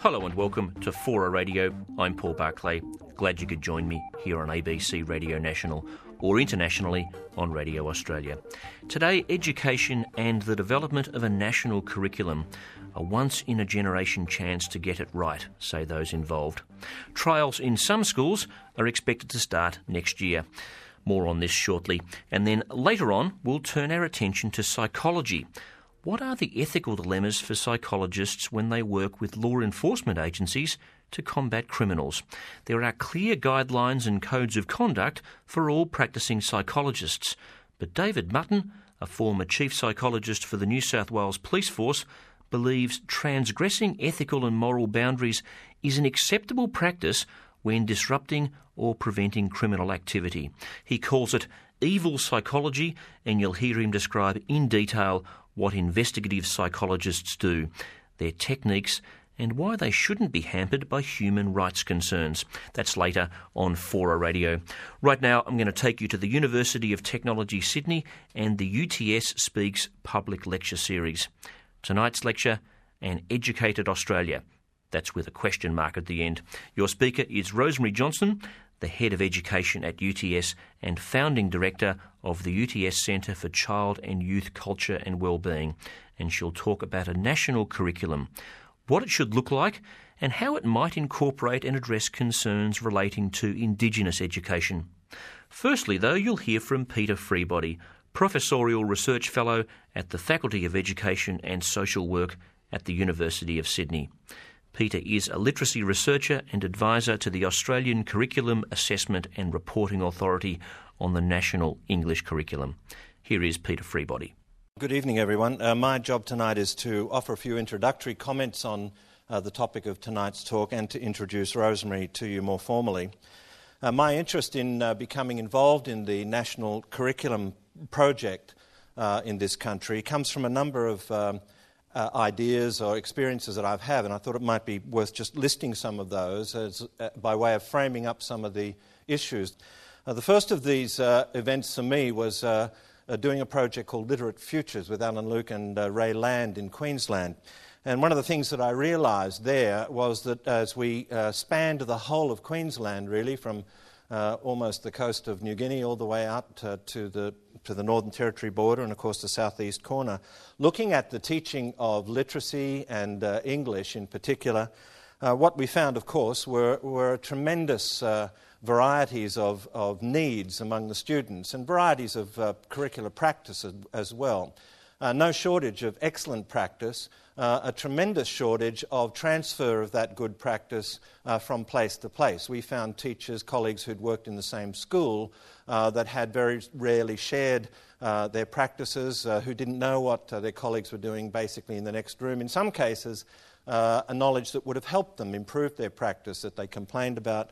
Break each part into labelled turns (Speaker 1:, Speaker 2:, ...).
Speaker 1: Hello and welcome to Fora Radio. I'm Paul Barclay. Glad you could join me here on ABC Radio National or internationally on Radio Australia. Today, education and the development of a national curriculum. A once-in-a-generation chance to get it right, say those involved. Trials in some schools are expected to start next year. More on this shortly. And then later on, we'll turn our attention to psychology. What are the ethical dilemmas for psychologists when they work with law enforcement agencies to combat criminals? There are clear guidelines and codes of conduct for all practising psychologists. But David Mutton, a former chief psychologist for the New South Wales Police Force, believes transgressing ethical and moral boundaries is an acceptable practice when disrupting or preventing criminal activity. He calls it evil psychology, and you'll hear him describe in detail what investigative psychologists do, their techniques, and why they shouldn't be hampered by human rights concerns. That's later on Fora Radio. Right now, I'm going to take you to the University of Technology Sydney and the UTS Speaks public lecture series. Tonight's lecture, An Educated Australia. That's with a question mark at the end. Your speaker is Rosemary Johnson, the Head of Education at UTS and Founding Director of the UTS Centre for Child and Youth Culture and Wellbeing. And she'll talk about a national curriculum, what it should look like and how it might incorporate and address concerns relating to Indigenous education. Firstly, though, you'll hear from Peter Freebody, Professorial Research Fellow at the Faculty of Education and Social Work at the University of Sydney. Peter is a literacy researcher and advisor to the Australian Curriculum Assessment and Reporting Authority on the National English Curriculum. Here is Peter Freebody.
Speaker 2: Good evening, everyone. My job tonight is to offer a few introductory comments on the topic of tonight's talk and to introduce Rosemary to you more formally. My interest in becoming involved in the National Curriculum project in this country comes from a number of ideas or experiences that I've had, and I thought it might be worth just listing some of those as, by way of framing up some of the issues. The first of these events for me was doing a project called Literate Futures with Alan Luke and Ray Land in Queensland. And one of the things that I realised there was that as we spanned the whole of Queensland, really, from almost the coast of New Guinea all the way out to the Northern Territory border and, of course, the southeast corner, looking at the teaching of literacy and English in particular, what we found, of course, were tremendous varieties of needs among the students and varieties of curricular practice as well. No shortage of excellent practice, a tremendous shortage of transfer of that good practice from place to place. We found teachers, colleagues who'd worked in the same school that had very rarely shared their practices, who didn't know what their colleagues were doing basically in the next room. In some cases, a knowledge that would have helped them improve their practice, that they complained about,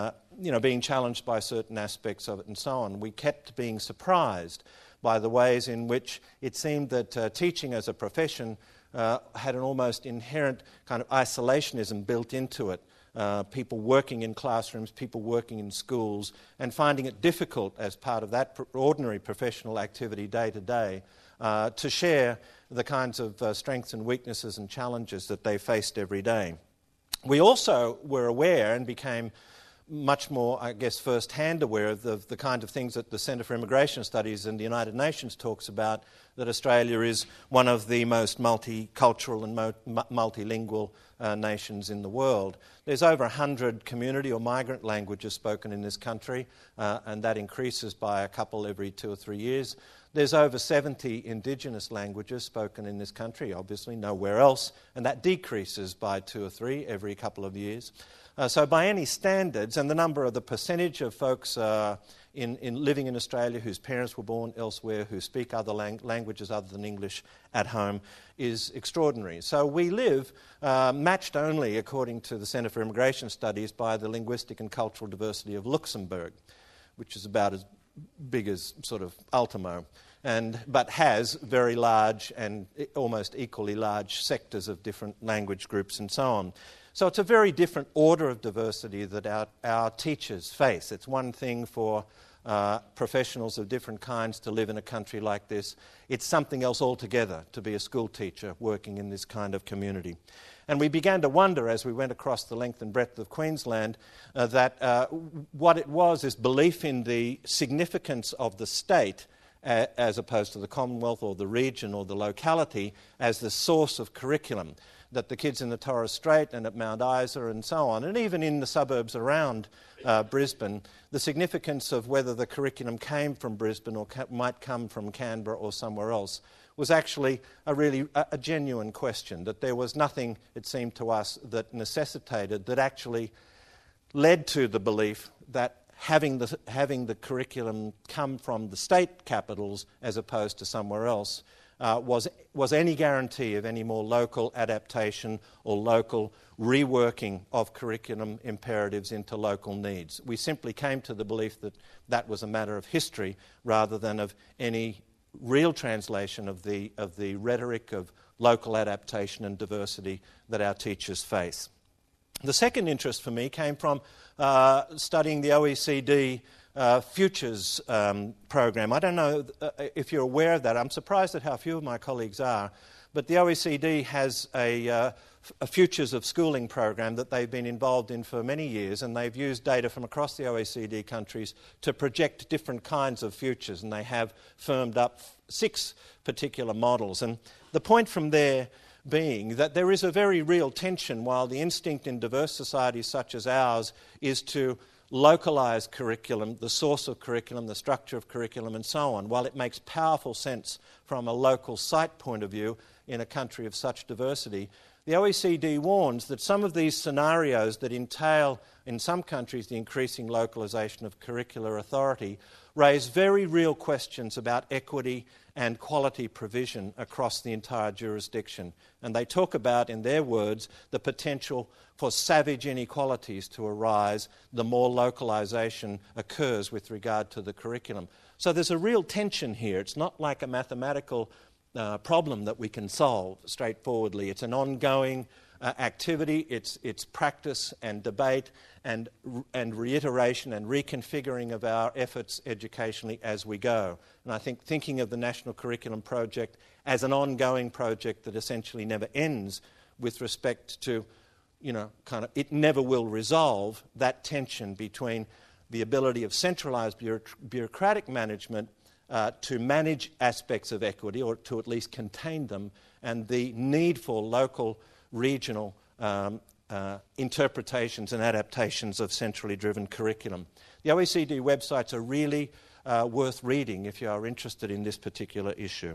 Speaker 2: being challenged by certain aspects of it and so on. We kept being surprised by the ways in which it seemed that teaching as a profession had an almost inherent kind of isolationism built into it. People working in classrooms, people working in schools, and finding it difficult as part of that ordinary professional activity day to day to share the kinds of strengths and weaknesses and challenges that they faced every day. We also were aware and became much more, I guess, first-hand aware of the kind of things that the Centre for Immigration Studies in the United Nations talks about, that Australia is one of the most multicultural and multilingual nations in the world. There's over 100 community or migrant languages spoken in this country, and that increases by a couple every 2 or 3 years. There's over 70 Indigenous languages spoken in this country, obviously nowhere else, and that decreases by 2 or 3 every couple of years. So by any standards, and the percentage of folks in living in Australia whose parents were born elsewhere, who speak other languages other than English at home, is extraordinary. So we live matched only, according to the Centre for Immigration Studies, by the linguistic and cultural diversity of Luxembourg, which is about as big as sort of Ultimo, but has very large and almost equally large sectors of different language groups and so on. So it's a very different order of diversity that our teachers face. It's one thing for professionals of different kinds to live in a country like this. It's something else altogether to be a school teacher working in this kind of community. And we began to wonder as we went across the length and breadth of Queensland that what it was is belief in the significance of the state as opposed to the Commonwealth or the region or the locality as the source of curriculum, that the kids in the Torres Strait and at Mount Isa and so on, and even in the suburbs around Brisbane, the significance of whether the curriculum came from Brisbane or might come from Canberra or somewhere else was actually a genuine question, that there was nothing, it seemed to us, that necessitated, that actually led to the belief that having the curriculum come from the state capitals as opposed to somewhere else was any guarantee of any more local adaptation or local reworking of curriculum imperatives into local needs. We simply came to the belief that that was a matter of history rather than of any real translation of the rhetoric of local adaptation and diversity that our teachers face. The second interest for me came from studying the OECD Futures program. I don't know if you're aware of that. I'm surprised at how few of my colleagues are, but the OECD has a Futures of Schooling program that they've been involved in for many years, and they've used data from across the OECD countries to project different kinds of futures, and they have firmed up 6 particular models. And the point from there being that there is a very real tension, while the instinct in diverse societies such as ours is to localise curriculum, the source of curriculum, the structure of curriculum and so on, while it makes powerful sense from a local site point of view in a country of such diversity, the OECD warns that some of these scenarios that entail, in some countries, the increasing localisation of curricular authority raise very real questions about equity and quality provision across the entire jurisdiction. And they talk about, in their words, the potential for savage inequalities to arise the more localisation occurs with regard to the curriculum. So there's a real tension here. It's not like a mathematical problem that we can solve straightforwardly. It's an ongoing activity. It's practice and debate and reiteration and reconfiguring of our efforts educationally as we go. And I think thinking of the National Curriculum Project as an ongoing project that essentially never ends with respect to, it never will resolve that tension between the ability of centralised bureaucratic management to manage aspects of equity, or to at least contain them, and the need for local, regional interpretations and adaptations of centrally driven curriculum. The OECD websites are really worth reading if you are interested in this particular issue.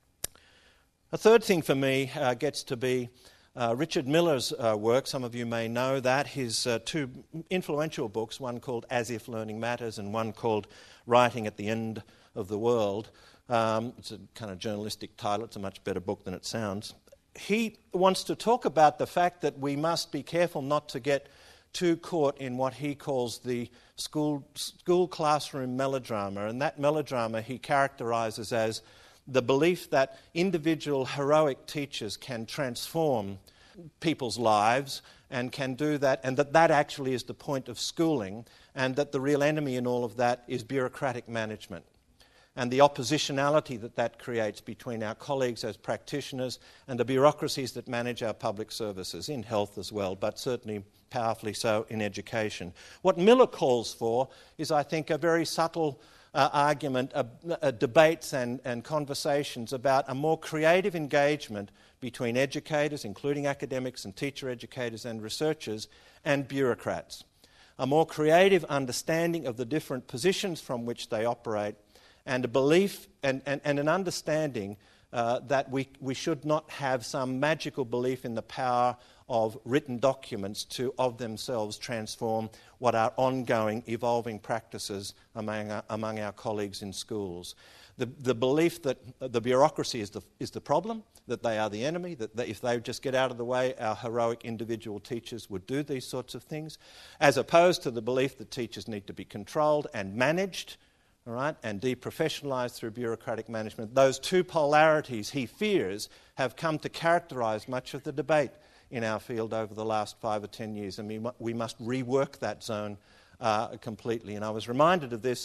Speaker 2: A third thing for me gets to be Richard Miller's work. Some of you may know that. His 2 influential books, one called As If Learning Matters and one called Writing at the End of the World. It's a kind of journalistic title. It's a much better book than it sounds. He wants to talk about the fact that we must be careful not to get too caught in what he calls the school classroom melodrama. And that melodrama he characterises as the belief that individual heroic teachers can transform people's lives and can do that, and that actually is the point of schooling, and that the real enemy in all of that is bureaucratic management and the oppositionality that creates between our colleagues as practitioners and the bureaucracies that manage our public services, in health as well, but certainly powerfully so in education. What Miller calls for is, I think, a very subtle argument, debates and conversations about a more creative engagement between educators, including academics and teacher educators and researchers, and bureaucrats. A more creative understanding of the different positions from which they operate, and a belief and an understanding that we should not have some magical belief in the power of written documents to, of themselves, transform what are ongoing, evolving practices among our colleagues in schools. The belief that the bureaucracy is the problem, that they are the enemy, that if they just get out of the way, our heroic individual teachers would do these sorts of things, as opposed to the belief that teachers need to be controlled and managed, all right, and deprofessionalised through bureaucratic management. Those 2 polarities, he fears, have come to characterise much of the debate in our field over the last 5 or 10 years, and we must rework that zone completely. And I was reminded of this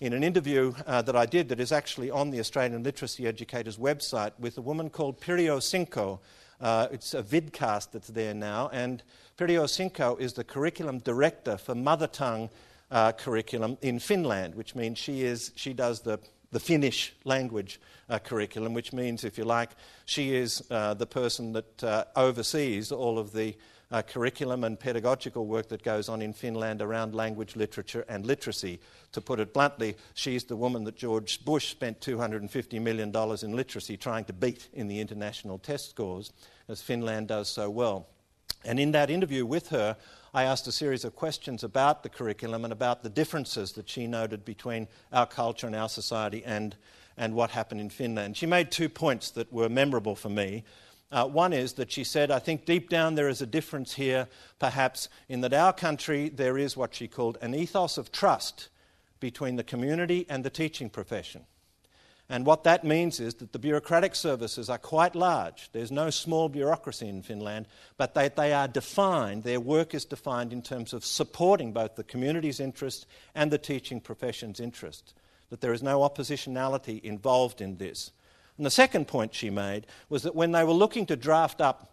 Speaker 2: in an interview that I did that is actually on the Australian Literacy Educators website with a woman called Pirjo Sinko. It's a vidcast that's there now, and Pirjo Sinko is the curriculum director for mother tongue curriculum in Finland, which means she does the Finnish language curriculum, which means, if you like, she is the person that oversees all of the curriculum and pedagogical work that goes on in Finland around language, literature and literacy. To put it bluntly, she's the woman that George Bush spent $250 million in literacy trying to beat in the international test scores, as Finland does so well. And in that interview with her, I asked a series of questions about the curriculum and about the differences that she noted between our culture and our society and what happened in Finland. She made 2 points that were memorable for me. One is that she said, I think deep down there is a difference here, perhaps, in that our country there is what she called an ethos of trust between the community and the teaching profession. And what that means is that the bureaucratic services are quite large. There's no small bureaucracy in Finland, but they are defined, their work is defined in terms of supporting both the community's interest and the teaching profession's interest, that there is no oppositionality involved in this. And the second point she made was that when they were looking to draft up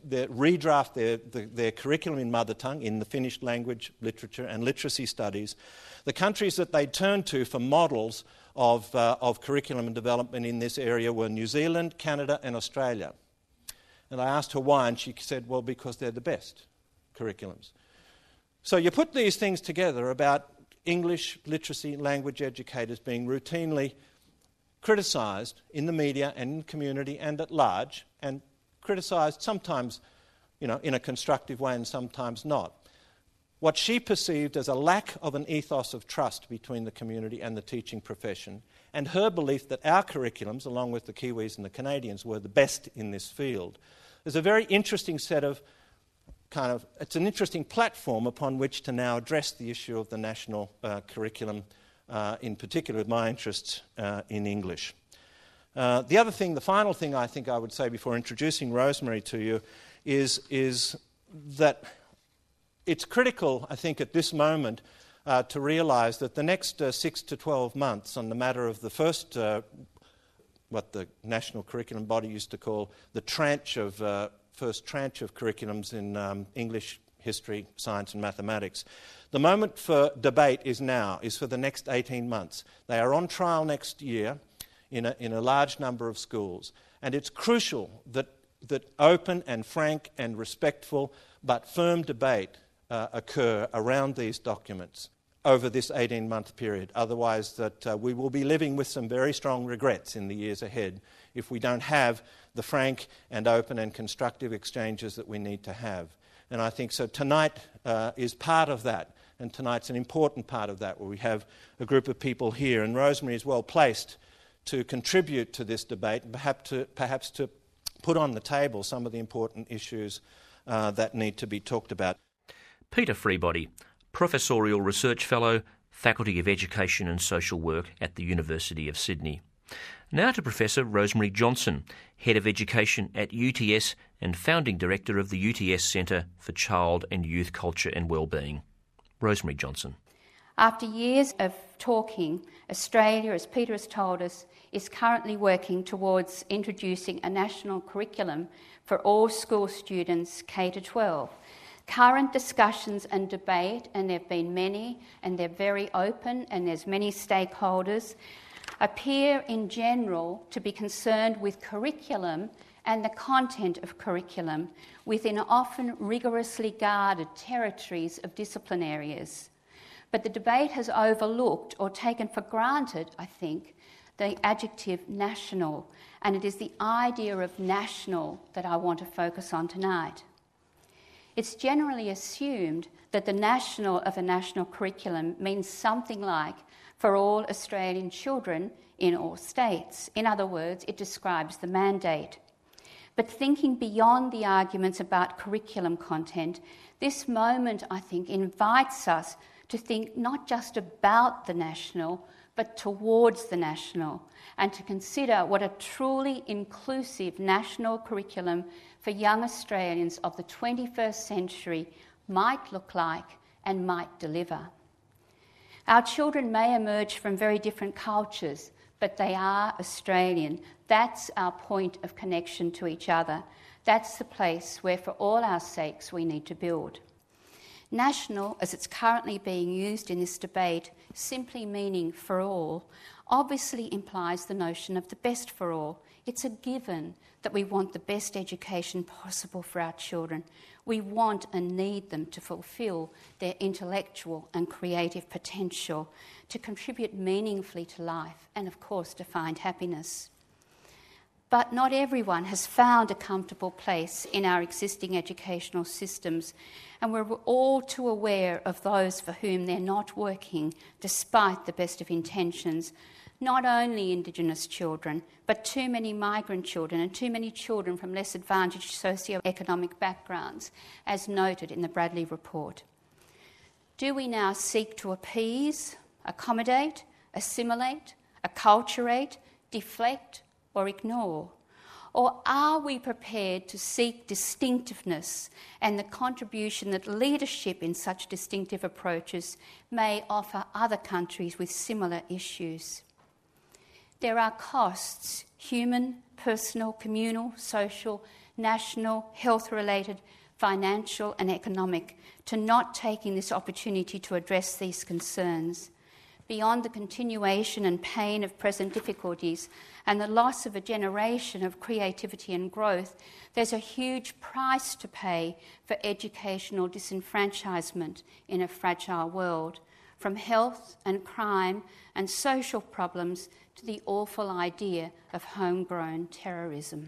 Speaker 2: redraft their curriculum in mother tongue, in the Finnish language, literature and literacy studies, the countries that they turned to for models of curriculum and development in this area were New Zealand, Canada and Australia. And I asked her why, and she said, well, because they're the best curriculums. So you put these things together about English literacy language educators being routinely criticised in the media and in the community and at large, and criticised sometimes, in a constructive way and sometimes not. What she perceived as a lack of an ethos of trust between the community and the teaching profession, and her belief that our curriculums, along with the Kiwis and the Canadians, were the best in this field, is a very interesting set of it's an interesting platform upon which to now address the issue of the national curriculum, in particular with my interests in English. The final thing I think I would say before introducing Rosemary to you is that it's critical, I think, at this moment to realise that the next 6 to 12 months on the matter of the first, what the national curriculum body used to call the first tranche of curriculums in English, history, science and mathematics. The moment for debate is for the next 18 months. They are on trial next year in a large number of schools. And it's crucial that open and frank and respectful but firm debate occur around these documents over this 18-month period. Otherwise, that we will be living with some very strong regrets in the years ahead if we don't have the frank and open and constructive exchanges that we need to have. And I think so tonight is part of that, and tonight's an important part of that, where we have a group of people here, and Rosemary is well placed to contribute to this debate, and perhaps to put on the table some of the important issues that need to be talked about.
Speaker 1: Peter Freebody, Professorial Research Fellow, Faculty of Education and Social Work at the University of Sydney. Now to Professor Rosemary Johnson, Head of Education at UTS and Founding Director of the UTS Centre for Child and Youth Culture and Wellbeing. Rosemary Johnson.
Speaker 3: After years of talking, Australia, as Peter has told us, is currently working towards introducing a national curriculum for all school students K-12. Current discussions and debate, and there have been many, and they're very open, and there's many stakeholders, appear in general to be concerned with curriculum and the content of curriculum within often rigorously guarded territories of discipline areas. But the debate has overlooked or taken for granted, I think, the adjective national, and it is the idea of national that I want to focus on tonight. It's generally assumed that the national of a national curriculum means something like for all Australian children in all states. In other words, it describes the mandate. But thinking beyond the arguments about curriculum content, this moment, I think, invites us to think not just about the national, but towards the national, and to consider what a truly inclusive national curriculum for young Australians of the 21st century might look like and might deliver. Our children may emerge from very different cultures, but they are Australian. That's our point of connection to each other. That's the place where, for all our sakes, we need to build. National, as it's currently being used in this debate, simply meaning for all, obviously implies the notion of the best for all. It's a given that we want the best education possible for our children. We want and need them to fulfil their intellectual and creative potential, to contribute meaningfully to life, and of course to find happiness. But not everyone has found a comfortable place in our existing educational systems, and we're all too aware of those for whom they're not working despite the best of intentions. Not only Indigenous children, but too many migrant children and too many children from less advantaged socio-economic backgrounds, as noted in the Bradley report. Do we now seek to appease, accommodate, assimilate, acculturate, deflect, or ignore? Or are we prepared to seek distinctiveness and the contribution that leadership in such distinctive approaches may offer other countries with similar issues? There are costs, human, personal, communal, social, national, health-related, financial and economic, to not taking this opportunity to address these concerns. Beyond the continuation and pain of present difficulties and the loss of a generation of creativity and growth, there's a huge price to pay for educational disenfranchisement in a fragile world, from health and crime and social problems to the awful idea of homegrown terrorism.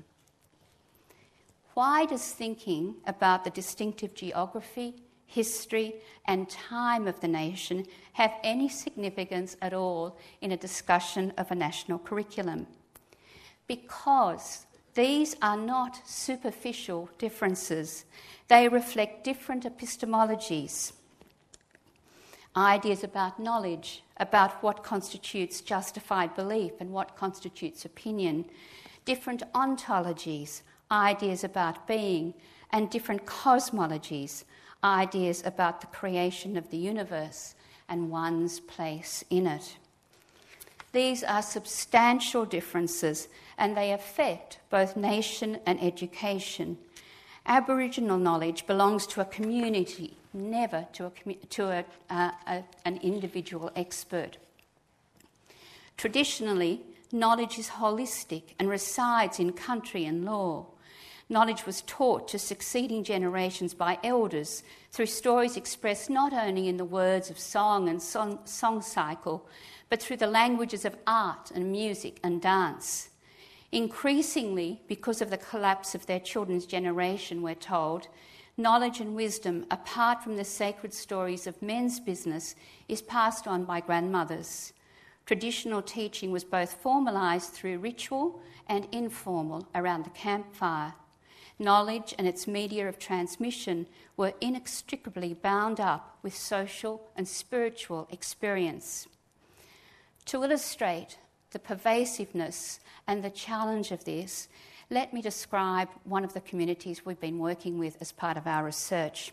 Speaker 3: Why does thinking about the distinctive geography, history and time of the nation have any significance at all in a discussion of a national curriculum? Because these are not superficial differences. They reflect different epistemologies, ideas about knowledge, about what constitutes justified belief and what constitutes opinion, different ontologies, ideas about being, and different cosmologies, ideas about the creation of the universe and one's place in it. These are substantial differences, and they affect both nation and education. Aboriginal knowledge belongs to a community, never to an individual expert. Traditionally, knowledge is holistic and resides in country and law. Knowledge was taught to succeeding generations by elders through stories expressed not only in the words of song and song cycle, but through the languages of art and music and dance. Increasingly, because of the collapse of their children's generation, we're told, knowledge and wisdom, apart from the sacred stories of men's business, is passed on by grandmothers. Traditional teaching was both formalised through ritual and informal around the campfire. Knowledge and its media of transmission were inextricably bound up with social and spiritual experience. To illustrate the pervasiveness and the challenge of this, let me describe one of the communities we've been working with as part of our research.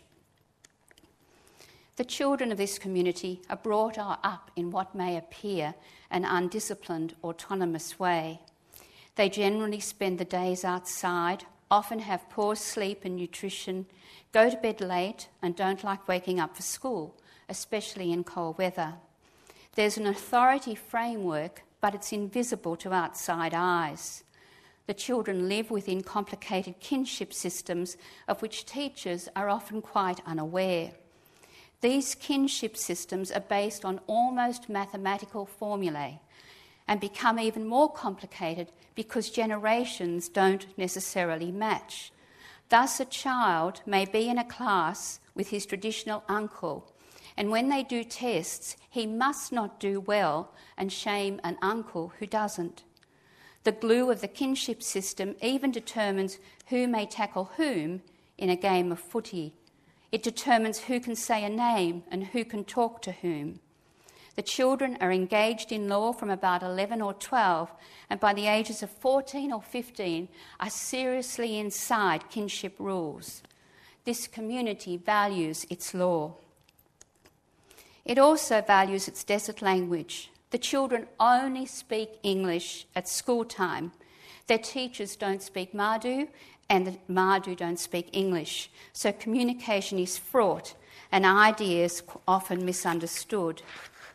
Speaker 3: The children of this community are brought up in what may appear an undisciplined, autonomous way. They generally spend the days outside, often have poor sleep and nutrition, go to bed late and don't like waking up for school, especially in cold weather. There's an authority framework, but it's invisible to outside eyes. The children live within complicated kinship systems of which teachers are often quite unaware. These kinship systems are based on almost mathematical formulae and become even more complicated because generations don't necessarily match. Thus, a child may be in a class with his traditional uncle, and when they do tests, he must not do well and shame an uncle who doesn't. The glue of the kinship system even determines who may tackle whom in a game of footy. It determines who can say a name and who can talk to whom. The children are engaged in law from about 11 or 12, and by the ages of 14 or 15 are seriously inside kinship rules. This community values its law. It also values its desert language. The children only speak English at school time. Their teachers don't speak Marduk, and the Marduk don't speak English. So communication is fraught and ideas often misunderstood.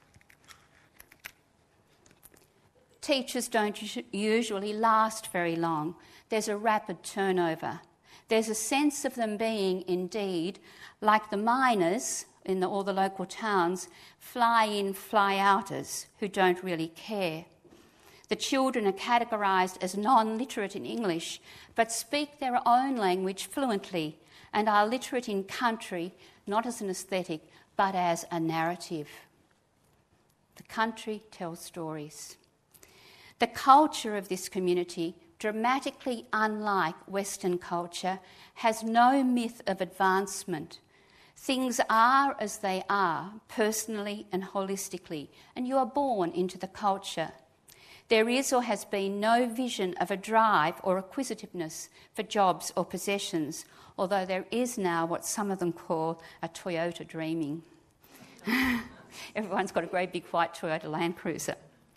Speaker 3: Teachers don't usually last very long. There's a rapid turnover. There's a sense of them being, indeed, like the miners in all the local towns, fly-in, fly-outers who don't really care. The children are categorised as non-literate in English, but speak their own language fluently and are literate in country, not as an aesthetic, but as a narrative. The country tells stories. The culture of this community, dramatically unlike Western culture, has no myth of advancement. Things are as they are, personally and holistically, and you are born into the culture. There is or has been no vision of a drive or acquisitiveness for jobs or possessions, although there is now what some of them call a Toyota dreaming. Everyone's got a great big white Toyota Land Cruiser.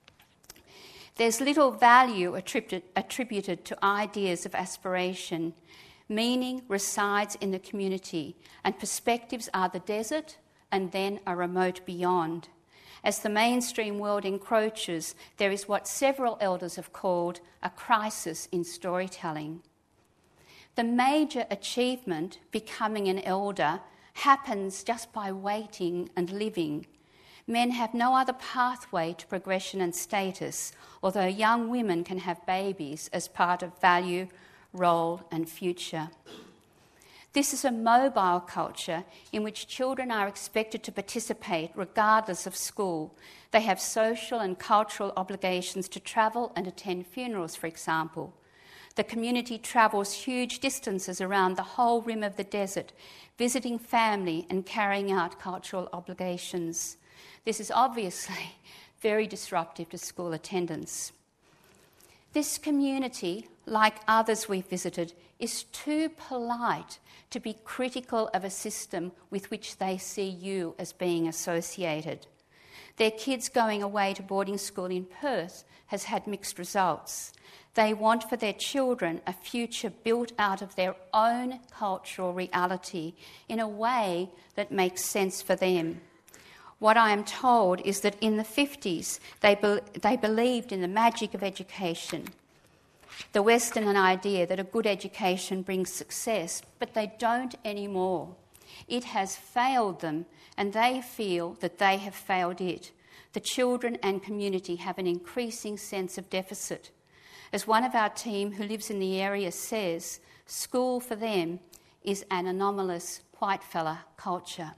Speaker 3: There's little value attributed to ideas of aspiration. Meaning resides in the community, and perspectives are the desert and then a remote beyond. As the mainstream world encroaches, there is what several elders have called a crisis in storytelling. The major achievement, becoming an elder, happens just by waiting and living. Men have no other pathway to progression and status, although young women can have babies as part of value, role and future. This is a mobile culture in which children are expected to participate regardless of school. They have social and cultural obligations to travel and attend funerals, for example. The community travels huge distances around the whole rim of the desert, visiting family and carrying out cultural obligations. This is obviously very disruptive to school attendance. This community, like others we've visited, is too polite to be critical of a system with which they see you as being associated. Their kids going away to boarding school in Perth has had mixed results. They want for their children a future built out of their own cultural reality in a way that makes sense for them. What I am told is that in the 50s, they believed in the magic of education, the Western idea that a good education brings success, but they don't anymore. It has failed them, and they feel that they have failed it. The children and community have an increasing sense of deficit. As one of our team who lives in the area says, school for them is an anomalous whitefella culture.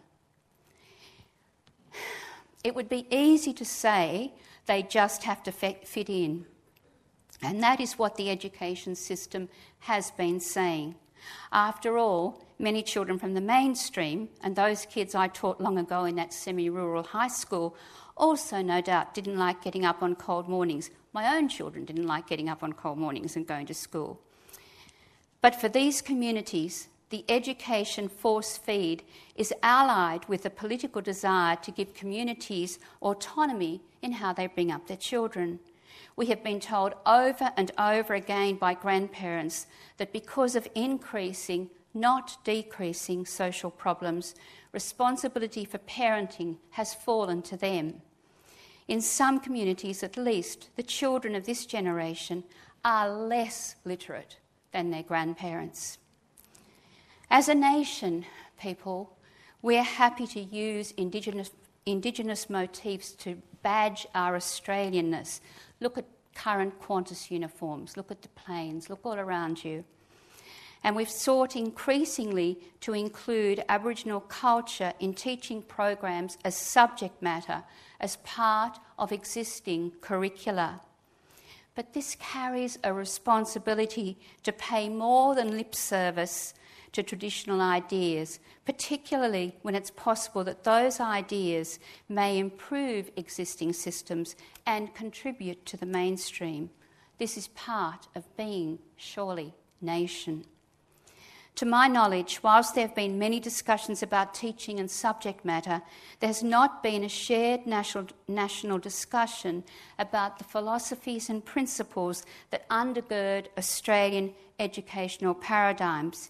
Speaker 3: It would be easy to say they just have to fit in. And that is what the education system has been saying. After all, many children from the mainstream, and those kids I taught long ago in that semi-rural high school, also no doubt didn't like getting up on cold mornings. My own children didn't like getting up on cold mornings and going to school. But for these communities, the education force feed is allied with a political desire to give communities autonomy in how they bring up their children. We have been told over and over again by grandparents that because of increasing, not decreasing social problems, responsibility for parenting has fallen to them. In some communities at least, the children of this generation are less literate than their grandparents. As a nation, people, we're happy to use Indigenous motifs to badge our Australianness. Look at current Qantas uniforms, look at the planes, look all around you. And we've sought increasingly to include Aboriginal culture in teaching programs as subject matter, as part of existing curricula. But this carries a responsibility to pay more than lip service to traditional ideas, particularly when it's possible that those ideas may improve existing systems and contribute to the mainstream. This is part of being, surely, nation. To my knowledge, whilst there have been many discussions about teaching and subject matter, there has not been a shared national discussion about the philosophies and principles that undergird Australian educational paradigms.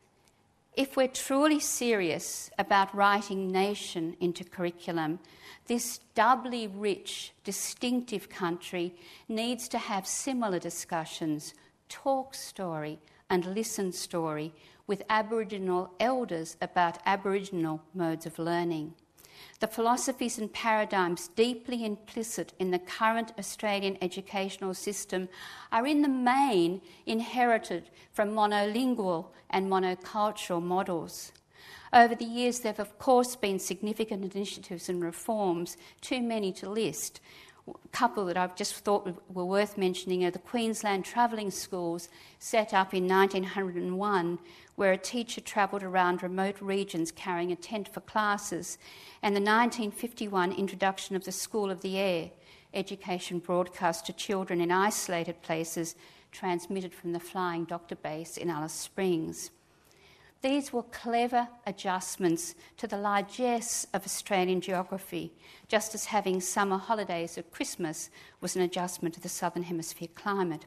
Speaker 3: If we're truly serious about writing nation into curriculum, this doubly rich, distinctive country needs to have similar discussions, talk story and listen story, with Aboriginal elders about Aboriginal modes of learning. The philosophies and paradigms deeply implicit in the current Australian educational system are in the main inherited from monolingual and monocultural models. Over the years, there have of course been significant initiatives and reforms, too many to list. A couple that I've just thought were worth mentioning are the Queensland Travelling Schools, set up in 1901, where a teacher travelled around remote regions carrying a tent for classes, and the 1951 introduction of the School of the Air, education broadcast to children in isolated places, transmitted from the Flying Doctor Base in Alice Springs. These were clever adjustments to the largesse of Australian geography, just as having summer holidays at Christmas was an adjustment to the Southern Hemisphere climate.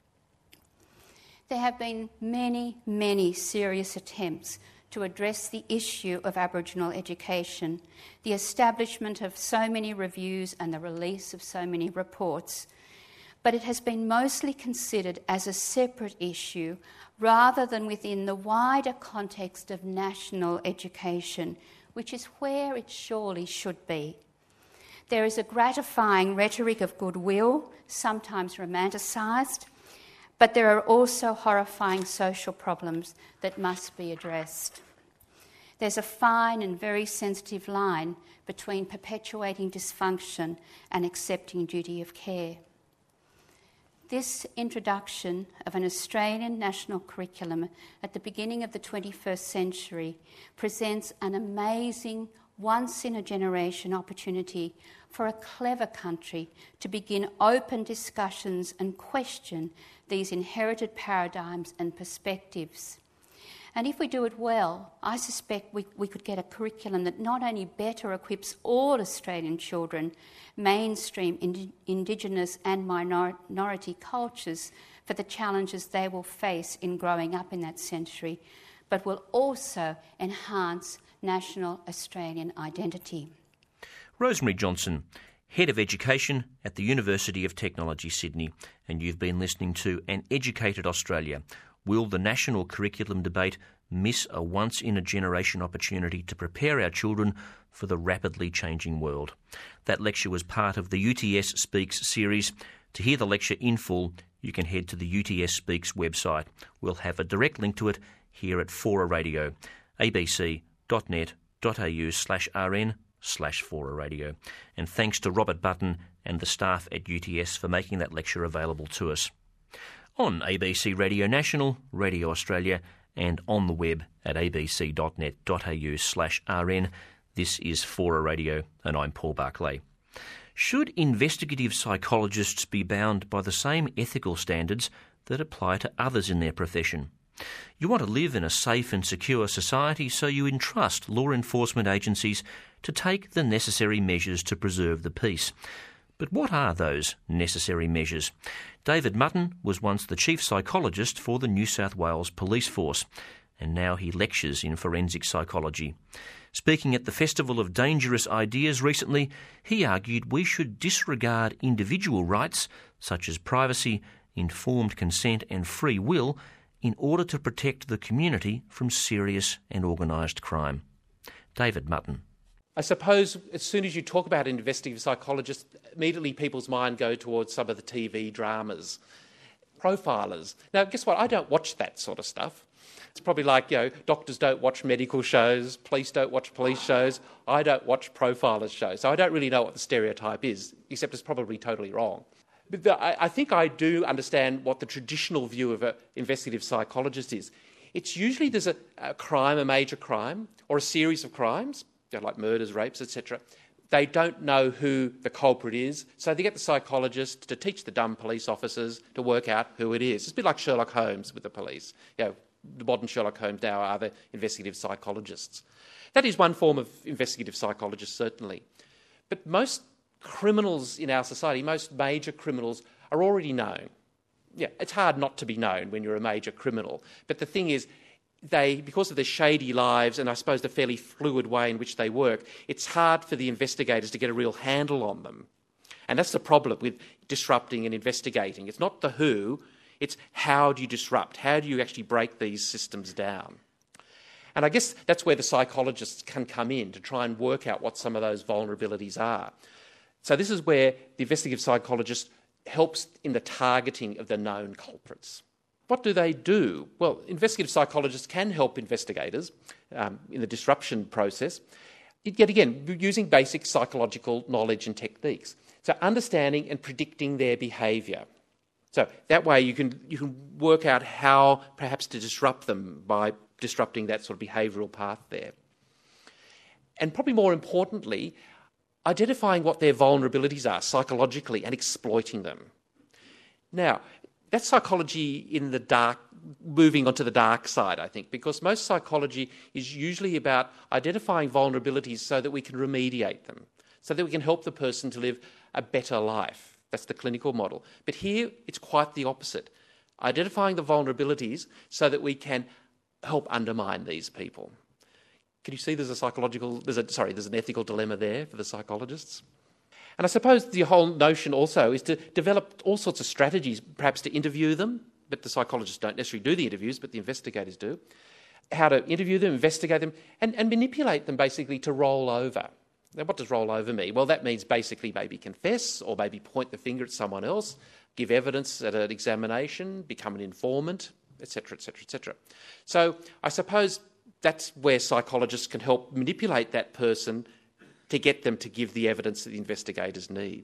Speaker 3: There have been many, many serious attempts to address the issue of Aboriginal education, the establishment of so many reviews and the release of so many reports, but it has been mostly considered as a separate issue rather than within the wider context of national education, which is where it surely should be. There is a gratifying rhetoric of goodwill, sometimes romanticised, but there are also horrifying social problems that must be addressed. There's a fine and very sensitive line between perpetuating dysfunction and accepting duty of care. This introduction of an Australian national curriculum at the beginning of the 21st century presents an amazing, once-in-a-generation opportunity for a clever country to begin open discussions and question these inherited paradigms and perspectives. And if we do it well, I suspect we could get a curriculum that not only better equips all Australian children, mainstream Indigenous and minority cultures, for the challenges they will face in growing up in that century, but will also enhance national Australian identity.
Speaker 1: Rosemary Johnson, Head of Education at the University of Technology, Sydney, and you've been listening to An Educated Australia. Will the national curriculum debate miss a once-in-a-generation opportunity to prepare our children for the rapidly changing world? That lecture was part of the UTS Speaks series. To hear the lecture in full, you can head to the UTS Speaks website. We'll have a direct link to it here at Fora Radio, abc.net.au/rn/Fora Radio. And thanks to Robert Button and the staff at UTS for making that lecture available to us. On ABC Radio National, Radio Australia, and on the web at abc.net.au/rn. This is Fora Radio, and I'm Paul Barclay. Should investigative psychologists be bound by the same ethical standards that apply to others in their profession? You want to live in a safe and secure society, so you entrust law enforcement agencies to take the necessary measures to preserve the peace. But what are those necessary measures? David Mutton was once the chief psychologist for the New South Wales Police Force, and now he lectures in forensic psychology. Speaking at the Festival of Dangerous Ideas recently, he argued we should disregard individual rights such as privacy, informed consent and free will in order to protect the community from serious and organised crime. David Mutton.
Speaker 4: I suppose as soon as you talk about investigative psychologists, immediately people's mind go towards some of the TV dramas. Profilers. Now, guess what? I don't watch that sort of stuff. It's probably like, doctors don't watch medical shows, police don't watch police shows. I don't watch profilers shows. So I don't really know what the stereotype is, except it's probably totally wrong. But I think I do understand what the traditional view of an investigative psychologist is. It's usually there's a crime, a major crime, or a series of crimes, like murders, rapes, etc. They don't know who the culprit is, so they get the psychologist to teach the dumb police officers to work out who it is. It's a bit like Sherlock Holmes with the police. the modern Sherlock Holmes now are the investigative psychologists. That is one form of investigative psychologist, certainly. But most criminals in our society, most major criminals, are already known. Yeah, it's hard not to be known when you're a major criminal. But the thing is, because of their shady lives and I suppose the fairly fluid way in which they work, it's hard for the investigators to get a real handle on them. And that's the problem with disrupting and investigating. It's not the who, it's how do you disrupt? How do you actually break these systems down? And I guess that's where the psychologists can come in to try and work out what some of those vulnerabilities are. So this is where the investigative psychologist helps in the targeting of the known culprits. What do they do? Well, investigative psychologists can help investigators in the disruption process, yet again, using basic psychological knowledge and techniques. So understanding and predicting their behaviour. So that way you can work out how perhaps to disrupt them by disrupting that sort of behavioural path there. And probably more importantly, identifying what their vulnerabilities are psychologically and exploiting them. Now, that's psychology in the dark, moving onto the dark side, I think, because most psychology is usually about identifying vulnerabilities so that we can remediate them, so that we can help the person to live a better life. That's the clinical model. But here, it's quite the opposite. Identifying the vulnerabilities so that we can help undermine these people. Can you see there's an ethical dilemma there for the psychologists? And I suppose the whole notion also is to develop all sorts of strategies, perhaps to interview them, but the psychologists don't necessarily do the interviews, but the investigators do. How to interview them, investigate them, and manipulate them basically to roll over. Now, what does roll over mean? Well, that means basically maybe confess or maybe point the finger at someone else, give evidence at an examination, become an informant, etc., etc., etc. So I suppose that's where psychologists can help manipulate that person to get them to give the evidence that the investigators need.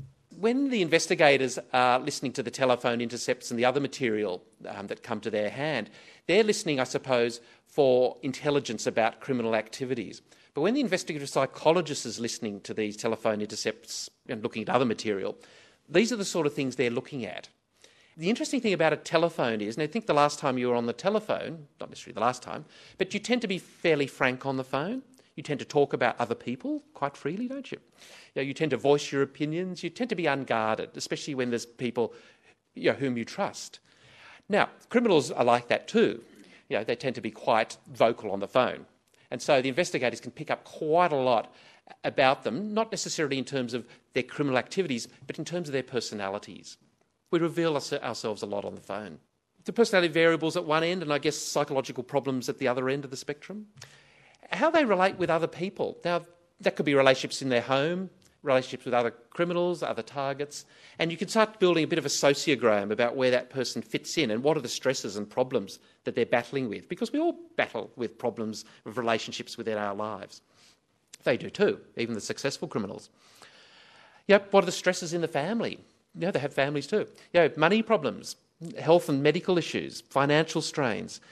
Speaker 4: When the investigators are listening to the telephone intercepts and the other material that come to their hand, they're listening, I suppose, for intelligence about criminal activities. But when the investigative psychologist is listening to these telephone intercepts and looking at other material, these are the sort of things they're looking at. The interesting thing about a telephone is, and I think the last time you were on the telephone, not necessarily the last time, but you tend to be fairly frank on the phone. You tend to talk about other people quite freely, don't you? You tend to voice your opinions. You tend to be unguarded, especially when there's people whom you trust. Now, criminals are like that too. They tend to be quite vocal on the phone. And so the investigators can pick up quite a lot about them, not necessarily in terms of their criminal activities, but in terms of their personalities. We reveal ourselves a lot on the phone. The personality variables at one end and I guess psychological problems at the other end of the spectrum. How they relate with other people. Now, that could be relationships in their home, relationships with other criminals, other targets, and you can start building a bit of a sociogram about where that person fits in and what are the stresses and problems that they're battling with, because we all battle with problems of relationships within our lives. They do too, even the successful criminals. What are the stresses in the family? They have families too. Money problems, health and medical issues, financial strains,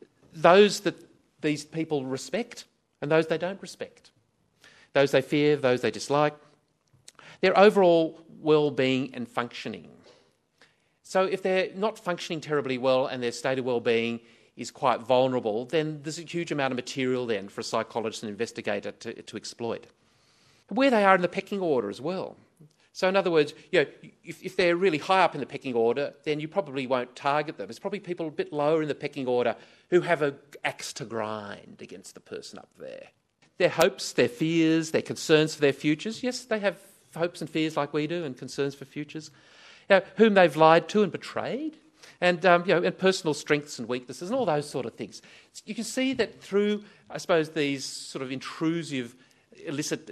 Speaker 4: those that these people respect and those they don't respect, those they fear, those they dislike, their overall well-being and functioning. So if they're not functioning terribly well and their state of well-being is quite vulnerable, then there's a huge amount of material then for a psychologist and investigator to exploit. Where they are in the pecking order as well. So in other words, if they're really high up in the pecking order, then you probably won't target them. It's probably people a bit lower in the pecking order who have an axe to grind against the person up there. Their hopes, their fears, their concerns for their futures, yes, they have hopes and fears like we do and concerns for futures, whom they've lied to and betrayed, and and personal strengths and weaknesses and all those sort of things. You can see that through, I suppose, these sort of intrusive illicit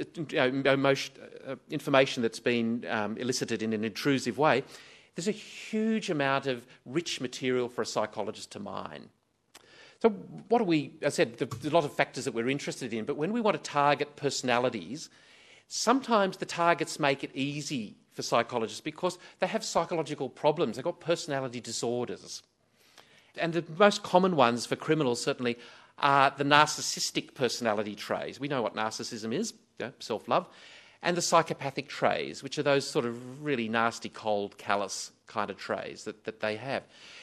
Speaker 4: information that's been elicited in an intrusive way, there's a huge amount of rich material for a psychologist to mine. So I said, there's a lot of factors that we're interested in, but when we want to target personalities, sometimes the targets make it easy for psychologists because they have psychological problems. They've got personality disorders. And the most common ones for criminals certainly are the narcissistic personality traits. We know what narcissism is, self-love, and the psychopathic traits, which are those sort of really nasty, cold, callous kind of traits that they have.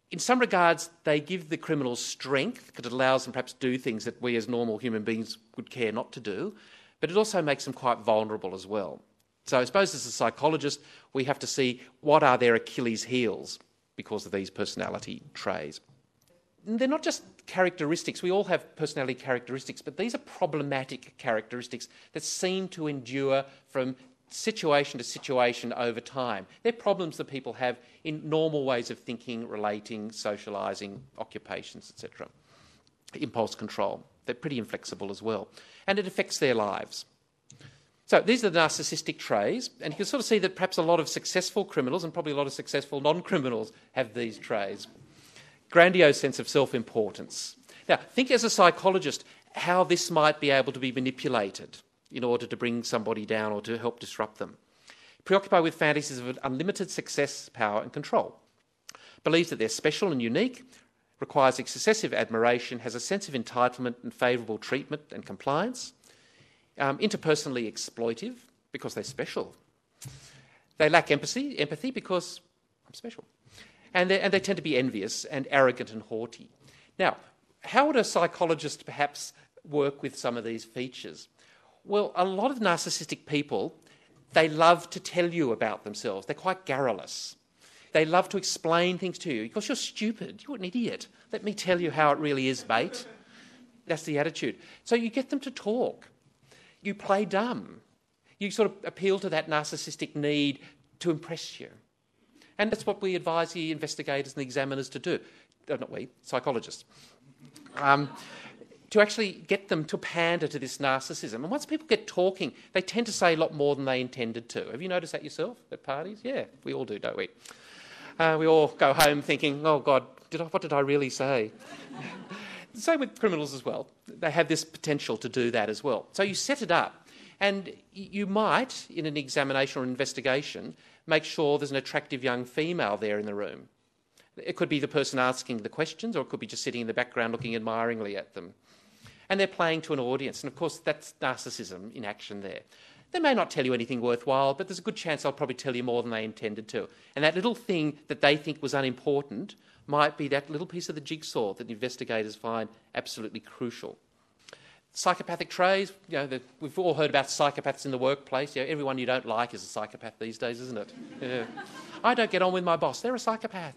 Speaker 4: In some regards, they give the criminals strength because it allows them perhaps to do things that we as normal human beings would care not to do, but it also makes them quite vulnerable as well. So I suppose as a psychologist, we have to see what are their Achilles heels because of these personality traits. And they're not just characteristics. We all have personality characteristics, but these are problematic characteristics that seem to endure from situation to situation over time. They're problems that people have in normal ways of thinking, relating, socialising, occupations, etc. Impulse control. They're pretty inflexible as well. And it affects their lives. So these are the narcissistic traits, and you can sort of see that perhaps a lot of successful criminals and probably a lot of successful non-criminals have these traits. Grandiose sense of self-importance. Now, think as a psychologist how this might be able to be manipulated in order to bring somebody down or to help disrupt them. Preoccupied with fantasies of unlimited success, power and control. Believes that they're special and unique, requires excessive admiration, has a sense of entitlement and favourable treatment and compliance. Interpersonally exploitive because they're special. They lack empathy because I'm special. And they tend to be envious and arrogant and haughty. Now, how would a psychologist perhaps work with some of these features? Well, a lot of narcissistic people, they love to tell you about themselves. They're quite garrulous. They love to explain things to you because you're stupid. You're an idiot. Let me tell you how it really is, mate. That's the attitude. So you get them to talk. You play dumb. You sort of appeal to that narcissistic need to impress you. And that's what we advise the investigators and the examiners to do. Not we, psychologists. To actually get them to pander to this narcissism. And once people get talking, they tend to say a lot more than they intended to. Have you noticed that yourself at parties? Yeah, we all do, don't we? We all go home thinking, oh, God, what did I really say? Same with criminals as well. They have this potential to do that as well. So you set it up, and you might, in an examination or investigation, make sure there's an attractive young female there in the room. It could be the person asking the questions, or it could be just sitting in the background looking admiringly at them. And they're playing to an audience, and of course that's narcissism in action there. They may not tell you anything worthwhile, but there's a good chance they'll probably tell you more than they intended to. And that little thing that they think was unimportant might be that little piece of the jigsaw that investigators find absolutely crucial. Psychopathic traits, we've all heard about psychopaths in the workplace. Everyone you don't like is a psychopath these days, isn't it? Yeah. I don't get on with my boss. They're a psychopath.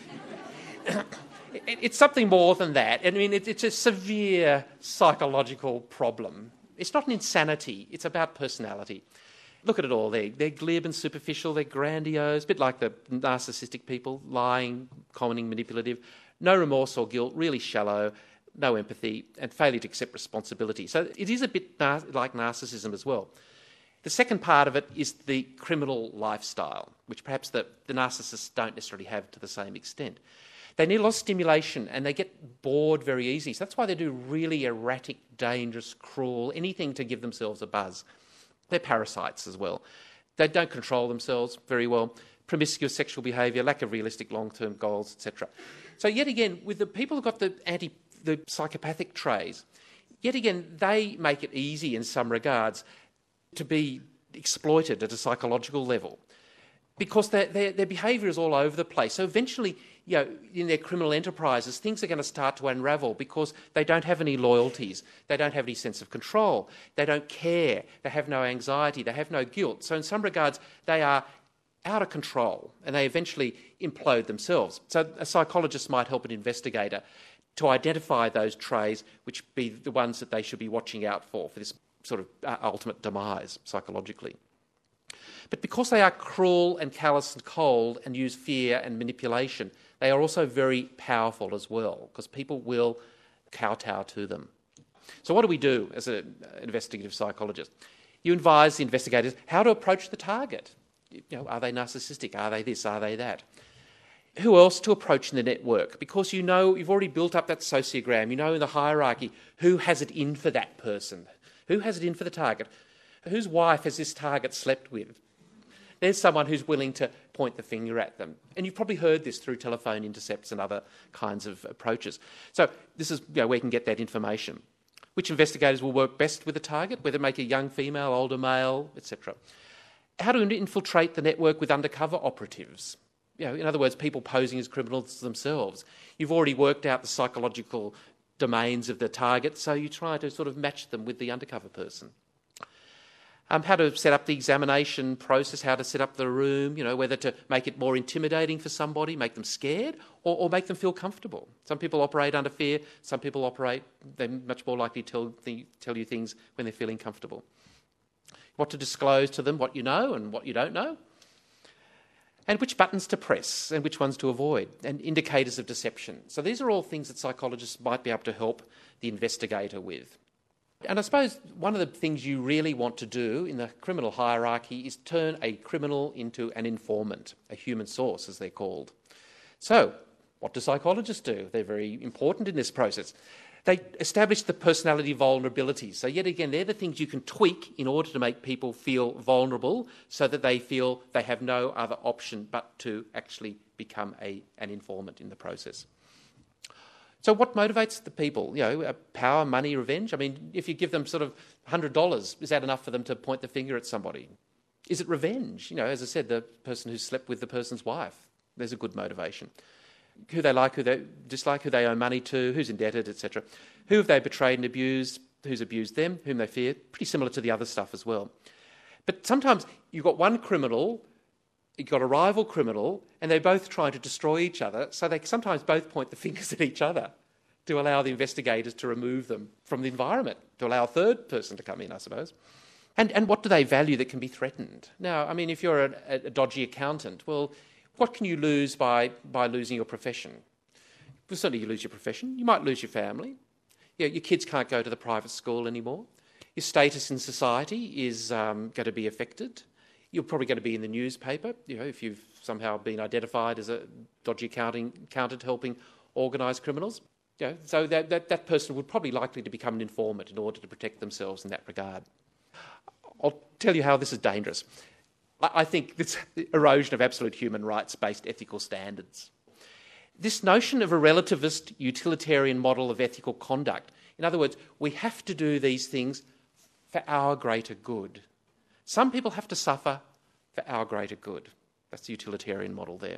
Speaker 4: It's something more than that. I mean, it's a severe psychological problem. It's not an insanity. It's about personality. Look at it all. They're glib and superficial. They're grandiose, a bit like the narcissistic people, lying, conning, manipulative. No remorse or guilt, really shallow, no empathy, and failure to accept responsibility. So it is a bit like narcissism as well. The second part of it is the criminal lifestyle, which perhaps the narcissists don't necessarily have to the same extent. They need a lot of stimulation and they get bored very easily. So that's why they do really erratic, dangerous, cruel, anything to give themselves a buzz. They're parasites as well. They don't control themselves very well. Promiscuous sexual behaviour, lack of realistic long-term goals, etc. So yet again, with the people who've got the psychopathic traits, yet again, they make it easy in some regards to be exploited at a psychological level because their behaviour is all over the place. So eventually, in their criminal enterprises, things are going to start to unravel because they don't have any loyalties, they don't have any sense of control, they don't care, they have no anxiety, they have no guilt. So in some regards, they are out of control and they eventually implode themselves. So a psychologist might help an investigator to identify those traits which be the ones that they should be watching out for this sort of ultimate demise psychologically. But because they are cruel and callous and cold and use fear and manipulation, they are also very powerful as well because people will kowtow to them. So what do we do as an investigative psychologist? You advise the investigators how to approach the target. Are they narcissistic? Are they this? Are they that? Who else to approach in the network? Because you've already built up that sociogram. You know in the hierarchy who has it in for that person. Who has it in for the target? Whose wife has this target slept with? There's someone who's willing to point the finger at them. And you've probably heard this through telephone intercepts and other kinds of approaches. So this is where you can get that information. Which investigators will work best with the target, whether make a young female, older male, etc. How to infiltrate the network with undercover operatives. In other words, people posing as criminals themselves. You've already worked out the psychological domains of the target, so you try to sort of match them with the undercover person. How to set up the examination process, how to set up the room, whether to make it more intimidating for somebody, make them scared, or make them feel comfortable. Some people operate under fear, some people they're much more likely to tell you things when they're feeling comfortable. What to disclose to them, what you know and what you don't know. And which buttons to press and which ones to avoid, and indicators of deception. So these are all things that psychologists might be able to help the investigator with. And I suppose one of the things you really want to do in the criminal hierarchy is turn a criminal into an informant, a human source as they're called. So what do psychologists do? They're very important in this process. They establish the personality vulnerabilities. So yet again, they're the things you can tweak in order to make people feel vulnerable so that they feel they have no other option but to actually become an informant in the process. So what motivates the people? Power, money, revenge? I mean, if you give them sort of $100, is that enough for them to point the finger at somebody? Is it revenge? As I said, the person who slept with the person's wife. There's a good motivation. Who they like, who they dislike, who they owe money to, who's indebted, etc. Who have they betrayed and abused, who's abused them, whom they fear. Pretty similar to the other stuff as well. But sometimes you've got one criminal, you've got a rival criminal, and they're both trying to destroy each other, so they sometimes both point the fingers at each other to allow the investigators to remove them from the environment, to allow a third person to come in, I suppose. And what do they value that can be threatened? Now, I mean, if you're a dodgy accountant, well, what can you lose by losing your profession? Well, certainly you lose your profession. You might lose your family. Your kids can't go to the private school anymore. Your status in society is going to be affected. You're probably going to be in the newspaper, if you've somehow been identified as a dodgy accountant helping organised criminals. So that person would probably likely to become an informant in order to protect themselves in that regard. I'll tell you how this is dangerous. I think this erosion of absolute human rights-based ethical standards. This notion of a relativist utilitarian model of ethical conduct. In other words, we have to do these things for our greater good. Some people have to suffer for our greater good. That's the utilitarian model there.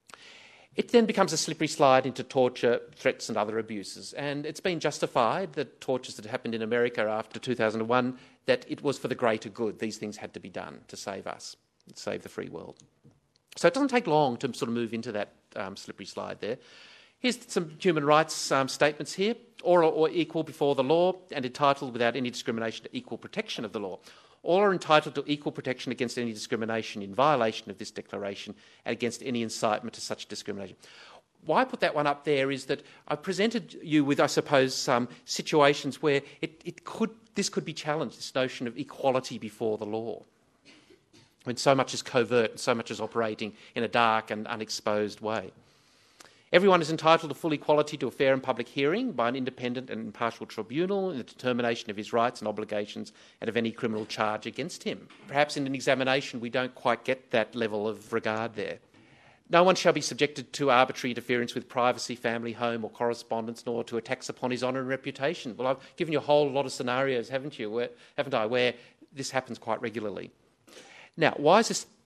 Speaker 4: It then becomes a slippery slide into torture, threats and other abuses. And it's been justified that tortures that happened in America after 2001, that it was for the greater good. These things had to be done to save us, save the free world. So it doesn't take long to sort of move into that slippery slide there. Here's some human rights statements here. All are equal before the law and entitled without any discrimination to equal protection of the law. All are entitled to equal protection against any discrimination in violation of this declaration and against any incitement to such discrimination. Why I put that one up there is that I presented you with, I suppose, some situations where this could be challenged, this notion of equality before the law, when so much is covert and so much is operating in a dark and unexposed way. Everyone is entitled to full equality to a fair and public hearing by an independent and impartial tribunal in the determination of his rights and obligations and of any criminal charge against him. Perhaps in an examination we don't quite get that level of regard there. No one shall be subjected to arbitrary interference with privacy, family, home or correspondence, nor to attacks upon his honour and reputation. Well, I've given you a whole lot of scenarios, haven't I, where this happens quite regularly. Now, why is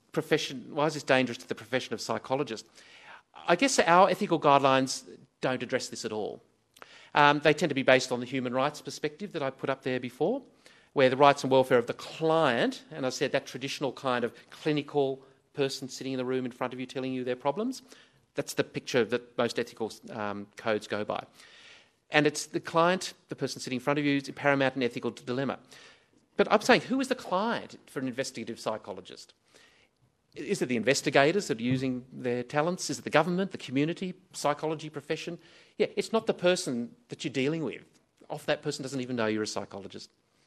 Speaker 4: this dangerous to the profession of psychologist? I guess our ethical guidelines don't address this at all. They tend to be based on the human rights perspective that I put up there before, where the rights and welfare of the client, and I said that traditional kind of clinical person sitting in the room in front of you telling you their problems, that's the picture that most ethical codes go by. And it's the client, the person sitting in front of you, is paramount and ethical dilemma. But I'm saying, who is the client for an investigative psychologist? Is it the investigators that are using their talents? Is it the government, the community, psychology profession? Yeah, it's not the person that you're dealing with. Often that person doesn't even know you're a psychologist.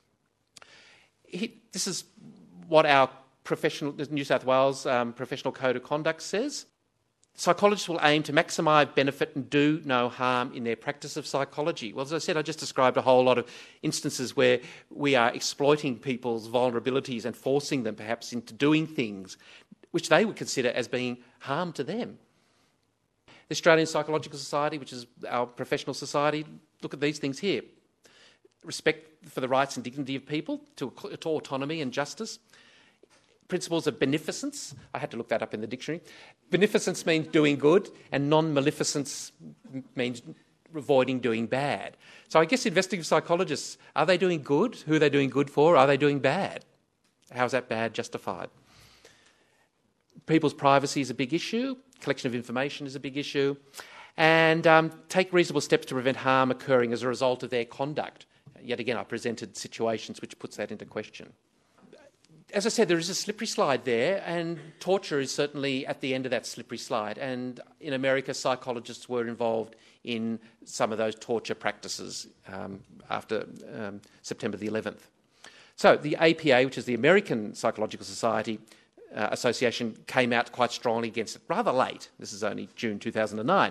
Speaker 4: This is what our New South Wales Professional Code of Conduct says. Psychologists will aim to maximise benefit and do no harm in their practice of psychology. Well, as I said, I just described a whole lot of instances where we are exploiting people's vulnerabilities and forcing them perhaps into doing things which they would consider as being harm to them. The Australian Psychological Society, which is our professional society, look at these things here. Respect for the rights and dignity of people, to autonomy and justice. principles of beneficence. I had to look that up in the dictionary. Beneficence means doing good, and non-maleficence means avoiding doing bad. So I guess investigative psychologists, are they doing good? Who are they doing good for? Are they doing bad? How is that bad justified? People's privacy is a big issue. Collection of information is a big issue. And take reasonable steps to prevent harm occurring as a result of their conduct. Yet again, I presented situations which puts that into question. As I said, there is a slippery slide there, and torture is certainly at the end of that slippery slide. And in America, psychologists were involved in some of those torture practices after September the 11th. So the APA, which is the American Psychological Society Association, came out quite strongly against it, rather late. This is only June 2009.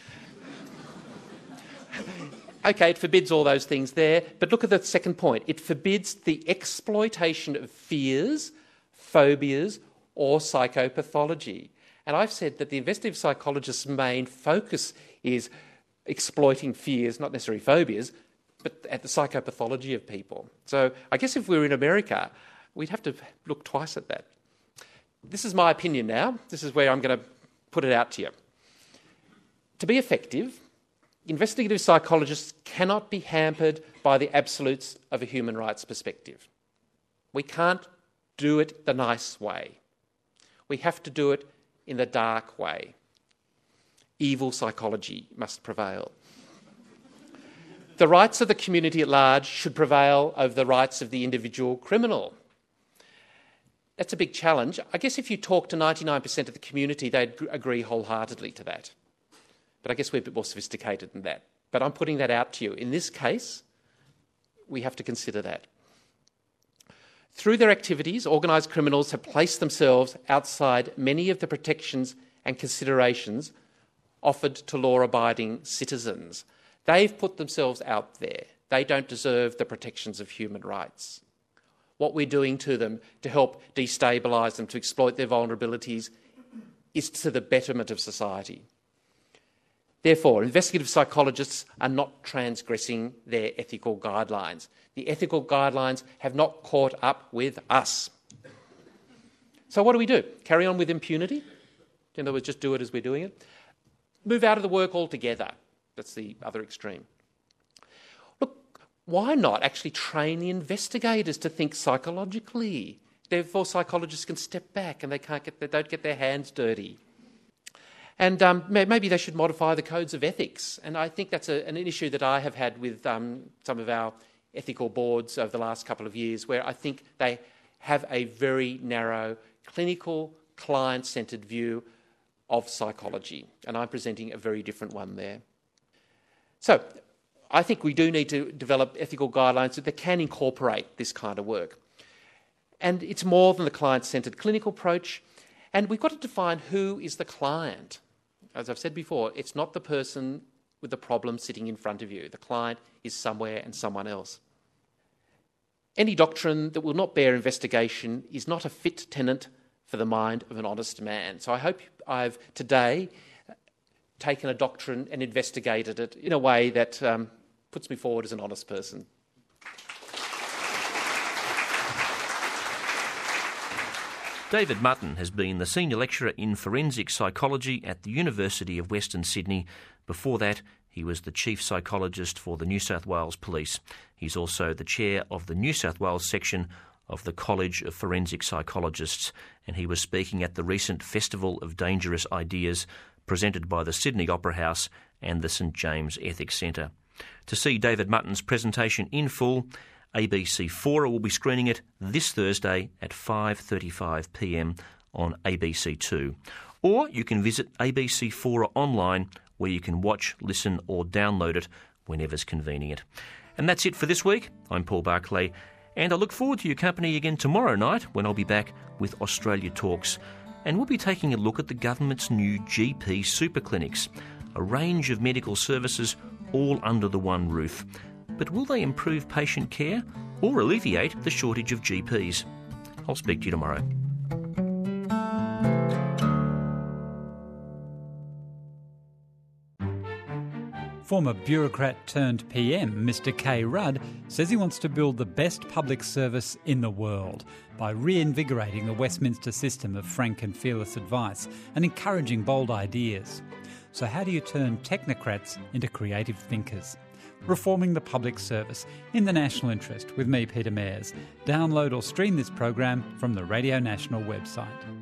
Speaker 4: Okay, it forbids all those things there, but look at the second point. It forbids the exploitation of fears, phobias, or psychopathology. And I've said that the investigative psychologist's main focus is exploiting fears, not necessarily phobias, but at the psychopathology of people. So I guess if we were in America, we'd have to look twice at that. This is my opinion now. This is where I'm going to put it out to you. To be effective, investigative psychologists cannot be hampered by the absolutes of a human rights perspective. We can't do it the nice way. We have to do it in the dark way. Evil psychology must prevail. The rights of the community at large should prevail over the rights of the individual criminal. That's a big challenge. I guess if you talk to 99% of the community, they'd agree wholeheartedly to that. But I guess we're a bit more sophisticated than that. But I'm putting that out to you. In this case, we have to consider that. Through their activities, organised criminals have placed themselves outside many of the protections and considerations offered to law-abiding citizens. They've put themselves out there. They don't deserve the protections of human rights. What we're doing to them to help destabilise them, to exploit their vulnerabilities, is to the betterment of society. Therefore, investigative psychologists are not transgressing their ethical guidelines. The ethical guidelines have not caught up with us. So what do? Carry on with impunity? In other words, just do it as we're doing it? Move out of the work altogether. That's the other extreme. Look, why not actually train the investigators to think psychologically? Therefore, psychologists can step back and they don't get their hands dirty. And maybe they should modify the codes of ethics. And I think that's an issue that I have had with some of our ethical boards over the last couple of years, where I think they have a very narrow, clinical, client-centred view of psychology. And I'm presenting a very different one there. So I think we do need to develop ethical guidelines that can incorporate this kind of work. And it's more than the client-centred clinical approach. And we've got to define who is the client. As I've said before, it's not the person with the problem sitting in front of you. The client is somewhere and someone else. Any doctrine that will not bear investigation is not a fit tenant for the mind of an honest man. So I hope I've today taken a doctrine and investigated it in a way that puts me forward as an honest person.
Speaker 1: David Mutton has been the Senior Lecturer in Forensic Psychology at the University of Western Sydney. Before that, he was the Chief Psychologist for the New South Wales Police. He's also the Chair of the New South Wales section of the College of Forensic Psychologists, and he was speaking at the recent Festival of Dangerous Ideas presented by the Sydney Opera House and the St James Ethics Centre. To see David Mutton's presentation in full, ABC Fora will be screening it this Thursday at 5:35pm on ABC2. Or you can visit ABC Fora online, where you can watch, listen or download it whenever's convenient. And that's it for this week. I'm Paul Barclay, and I look forward to your company again tomorrow night when I'll be back with Australia Talks. And we'll be taking a look at the government's new GP super clinics, a range of medical services all under the one roof. But will they improve patient care or alleviate the shortage of GPs? I'll speak to you tomorrow.
Speaker 5: Former bureaucrat turned PM, Mr K. Rudd, says he wants to build the best public service in the world by reinvigorating the Westminster system of frank and fearless advice and encouraging bold ideas. So how do you turn technocrats into creative thinkers? Reforming the public service in the national interest with me, Peter Mayers. Download or stream this program from the Radio National website.